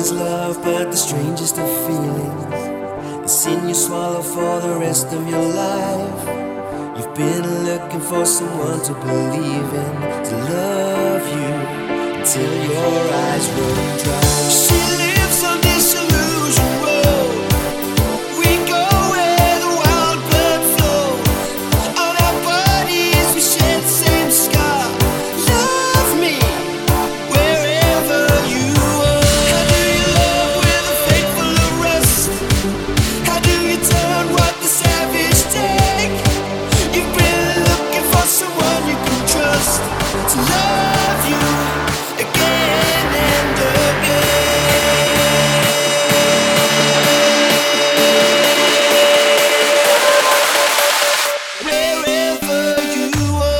is love, but the strangest of feelings. The sin you swallow for the rest of your life. You've been looking for someone to believe in, to love you until your eyes run dry. She lives on this illusion road. We go where the wild blood flows. On our bodies we share the same scar. Love me wherever you are. How do you love with a fate full of rust? How do you turn what the savage take? You've been looking for someone you can trust to love you again and again. Wherever you are.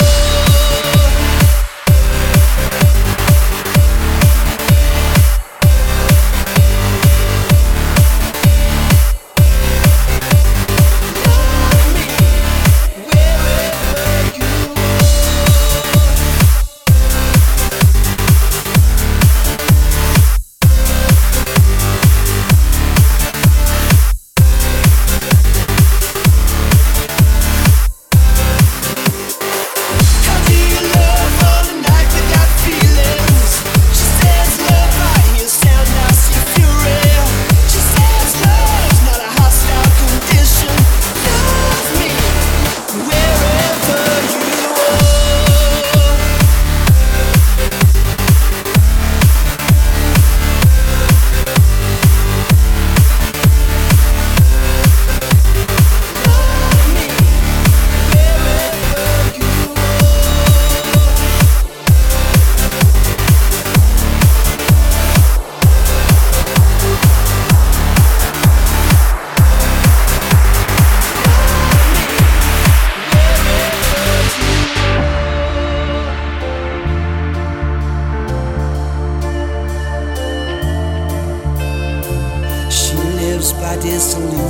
By disillusion.